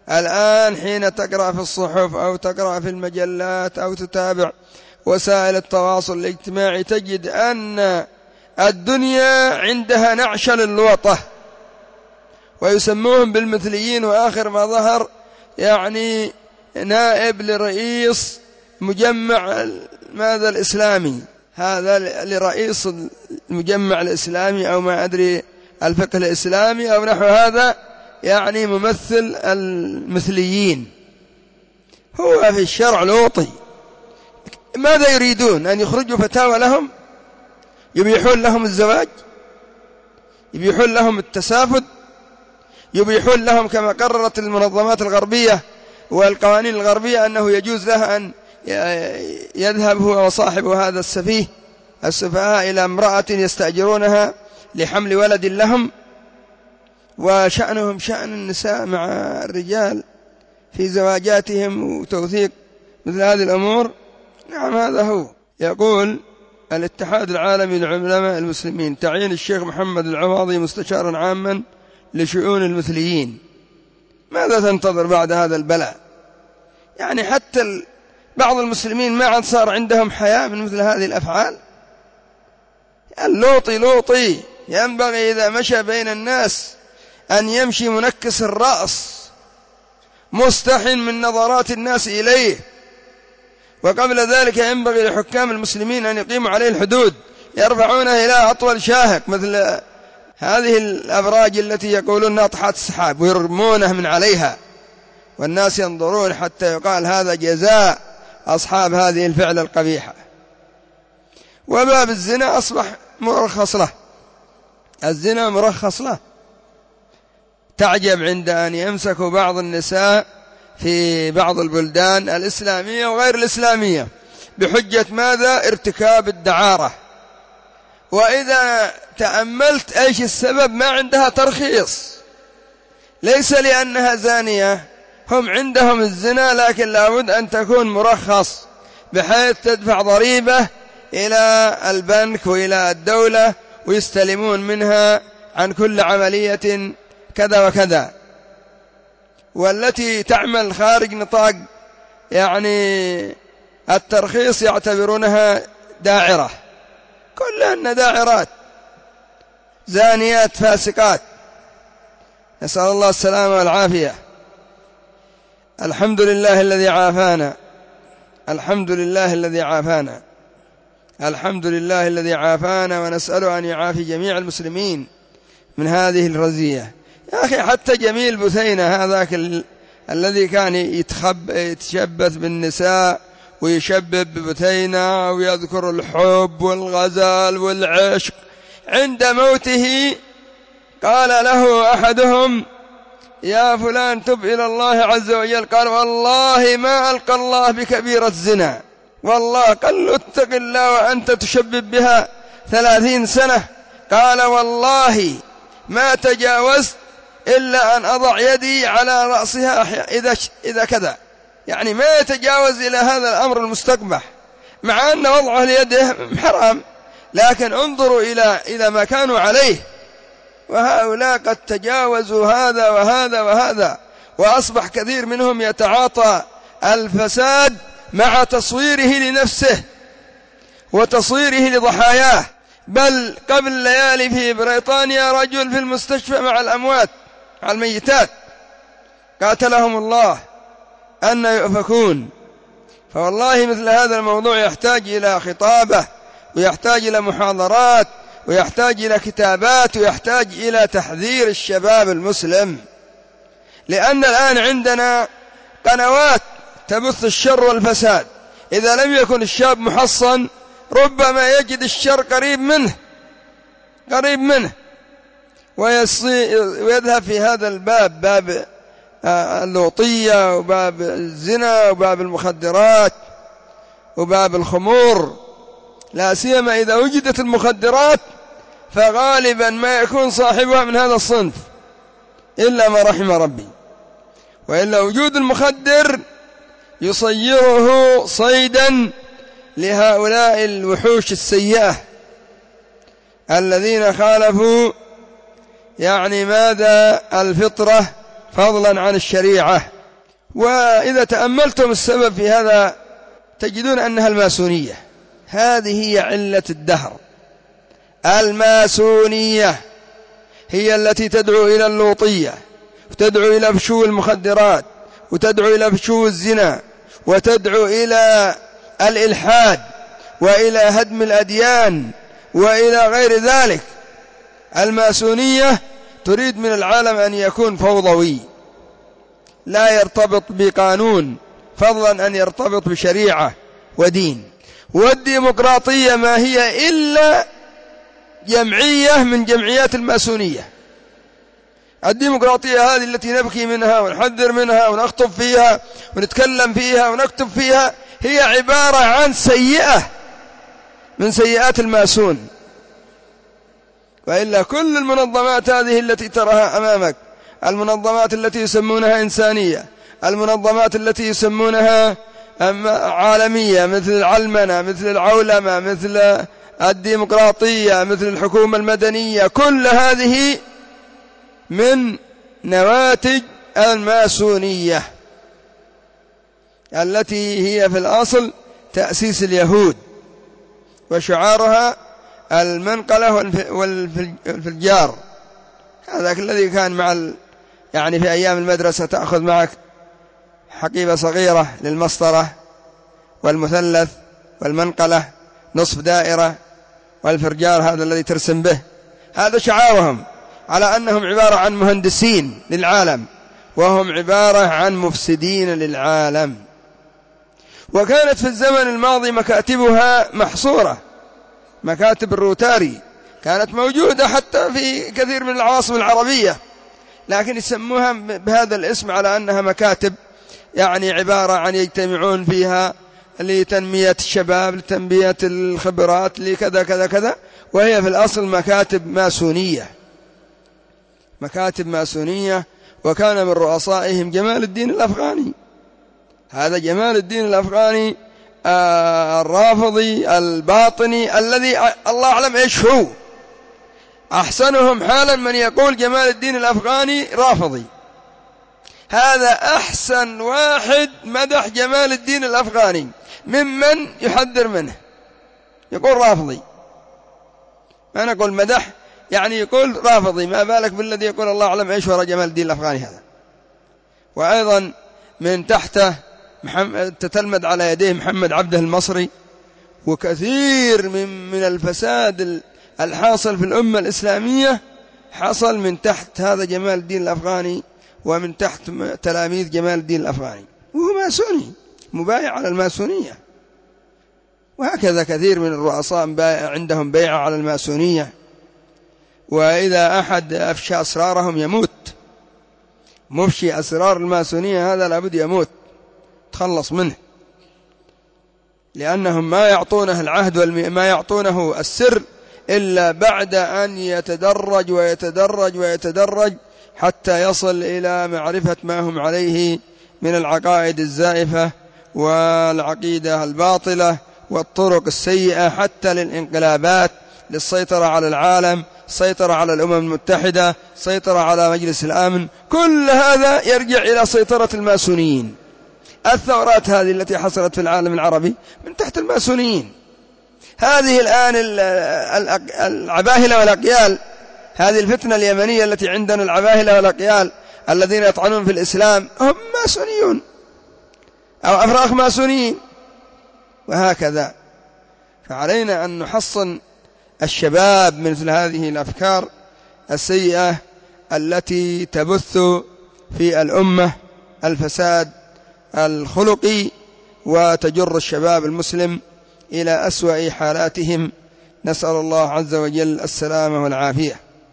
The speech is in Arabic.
الآن حين تقرأ في الصحف أو تقرأ في المجلات أو تتابع وسائل التواصل الاجتماعي تجد أن الدنيا عندها نعش للوطة، ويسموهم بالمثليين. وآخر ما ظهر يعني نائب لرئيس مجمع ماذا الإسلامي، هذا لرئيس المجمع الإسلامي أو ما أدري الفقه الإسلامي أو نحو هذا، يعني ممثل المثليين. هو في الشرع لوطي. ماذا يريدون؟ أن يخرجوا فتاوى لهم، يبيحون لهم الزواج، يبيحون لهم التسافد، يبيحون لهم كما قررت المنظمات الغربية والقوانين الغربية أنه يجوز له أن يذهب هو وصاحب هذا السفهاء إلى امرأة يستأجرونها لحمل ولد لهم، وشأنهم شأن النساء مع الرجال في زواجاتهم وتوثيق مثل هذه الأمور. نعم هذا هو. يقول الاتحاد العالمي لعلماء المسلمين تعيين الشيخ محمد العواضي مستشارا عاما لشؤون المثليين. ماذا تنتظر بعد هذا البلاء؟ يعني حتى بعض المسلمين ما عاد صار عندهم حياء من مثل هذه الأفعال. اللوطي لوطي، ينبغي إذا مشى بين الناس أن يمشي منكس الرأس مستحٍ من نظرات الناس إليه. وقبل ذلك ينبغي لحكام المسلمين أن يقيموا عليه الحدود، يرفعونه إلى أطول شاهق مثل هذه الأبراج التي يقولون ناطحات السحاب، ويرمونه من عليها والناس ينظرون حتى يقال هذا جزاء أصحاب هذه الفعل القبيحة. وباب الزنا أصبح مرخص له، الزنا مرخص له. تعجب عند أن يمسكوا بعض النساء في بعض البلدان الإسلامية وغير الإسلامية بحجة ماذا؟ ارتكاب الدعارة. وإذا تأملت أيش السبب؟ ما عندها ترخيص، ليس لأنها زانية، هم عندهم الزنا لكن لابد أن تكون مرخص بحيث تدفع ضريبة إلى البنك وإلى الدولة ويستلمون منها عن كل عملية كذا وكذا. والتي تعمل خارج نطاق يعني الترخيص يعتبرونها داعرة، كلهن داعرات زانيات فاسقات، نسأل الله السلامة والعافية. الحمد لله الذي عافانا، الحمد لله الذي عافانا، الحمد لله الذي عافانا، ونسأله أن يعافي جميع المسلمين من هذه الرزية. يا أخي حتى جميل بثينة هذاك الذي كان يتشبث بالنساء ويشبب ببثينة ويذكر الحب والغزال والعشق، عند موته قال له أحدهم يا فلان تب إلى الله عز وجل، قال والله ما ألقى الله بكبيرة الزنا، والله قال له اتق الله وأنت تشبب بها 30 سنة، قال والله ما تجاوزت إلا أن أضع يدي على رأسها إذا كذا، يعني ما يتجاوز إلى هذا الأمر المستقبح، مع أن وضعه ليده حرام، لكن انظروا إلى ما كانوا عليه. وهؤلاء قد تجاوزوا هذا وهذا وهذا، وأصبح كثير منهم يتعاطى الفساد مع تصويره لنفسه وتصويره لضحاياه. بل قبل ليالي في بريطانيا رجل في المستشفى مع الأموات مع الميتات قاتلهم الله أن يؤفكون. فوالله مثل هذا الموضوع يحتاج إلى خطابة، ويحتاج إلى محاضرات، ويحتاج إلى كتابات، ويحتاج إلى تحذير الشباب المسلم. لأن الآن عندنا قنوات تبث الشر والفساد، إذا لم يكن الشاب محصن ربما يجد الشر قريب منه ويذهب في هذا الباب، باب اللوطية وباب الزنا وباب المخدرات وباب الخمور. لا سيما إذا وجدت المخدرات فغالبا ما يكون صاحبها من هذا الصنف إلا ما رحم ربي، وإلا وجود المخدر يصيره صيدا لهؤلاء الوحوش السيئة الذين خالفوا يعني ماذا؟ الفطرة فضلا عن الشريعة. وإذا تأملتم السبب في هذا تجدون أنها الماسونية. هذه هي علة الدهر. الماسونية هي التي تدعو إلى اللوطية، وتدعو إلى فشو المخدرات، وتدعو إلى فشو الزنا، وتدعو إلى الإلحاد، وإلى هدم الأديان، وإلى غير ذلك. الماسونية تريد من العالم أن يكون فوضوي، لا يرتبط بقانون، فضلا أن يرتبط بشريعة ودين. والديمقراطية ما هي إلا جمعية من جمعيات الماسونية. الديمقراطية هذه التي نبكي منها ونحذر منها ونخطب فيها ونتكلم فيها ونكتب فيها هي عبارة عن سيئة من سيئات الماسون. وإلا كل المنظمات هذه التي تراها أمامك، المنظمات التي يسمونها إنسانية، المنظمات التي يسمونها عالمية، مثل العلمنة، مثل العولمة، مثل الديمقراطية، مثل الحكومة المدنية، كل هذه من نواتج الماسونية التي هي في الأصل تأسيس اليهود، وشعارها المنقلة والفجار. هذاك الذي كان مع يعني في أيام المدرسة تأخذ معك حقيبة صغيرة للمسطرة والمثلث والمنقلة نصف دائرة والفرجار هذا الذي ترسم به. هذا شعارهم، على أنهم عبارة عن مهندسين للعالم، وهم عبارة عن مفسدين للعالم. وكانت في الزمن الماضي مكاتبها محصورة، مكاتب الروتاري كانت موجودة حتى في كثير من العواصم العربية، لكن يسموها بهذا الاسم على أنها مكاتب يعني عبارة عن يجتمعون فيها لتنمية الشباب، لتنمية الخبرات، لكذا كذا كذا، وهي في الأصل مكاتب ماسونية، مكاتب ماسونية. وكان من رؤسائهم جمال الدين الأفغاني. هذا جمال الدين الأفغاني الرافضي الباطني الذي الله أعلم إيش هو. أحسنهم حالا من يقول جمال الدين الأفغاني رافضي. هذا أحسن واحد مدح جمال الدين الأفغاني ممن يحذر منه، يقول رافضي، ما نقول مدح، يعني يقول رافضي، ما بالك بالذي يقول الله أعلم إيش وراء جمال الدين الأفغاني هذا. وأيضا من تحته تتلمذ على يديه محمد عبده المصري. وكثير من الفساد الحاصل في الأمة الإسلامية حصل من تحت هذا جمال الدين الأفغاني، ومن تحت تلاميذ جمال الدين الأفغاني، وهو ماسوني مبايع على الماسونية. وهكذا كثير من الرؤساء عندهم بيعة على الماسونية، وإذا أحد أفشى أسرارهم يموت. مفشي أسرار الماسونية هذا لابد يموت، تخلص منه، لأنهم ما يعطونه العهد ما يعطونه السر إلا بعد أن يتدرج ويتدرج ويتدرج حتى يصل إلى معرفة ما هم عليه من العقائد الزائفة والعقيدة الباطلة والطرق السيئة، حتى للانقلابات، للسيطرة على العالم، سيطرة على الأمم المتحدة، سيطرة على مجلس الأمن. كل هذا يرجع إلى سيطرة الماسونيين. الثورات هذه التي حصلت في العالم العربي من تحت الماسونيين. هذه الآن العباهلة والأقيال، هذه الفتنة اليمنية التي عندنا، العباهلة والأقيال الذين يطعنون في الإسلام هم ماسونيون أو أفراخ ماسونيين، وهكذا. فعلينا أن نحصن الشباب من مثل هذه الأفكار السيئة التي تبث في الأمة الفساد الخلقي، وتجر الشباب المسلم إلى أسوأ حالاتهم. نسأل الله عز وجل السلامة والعافية.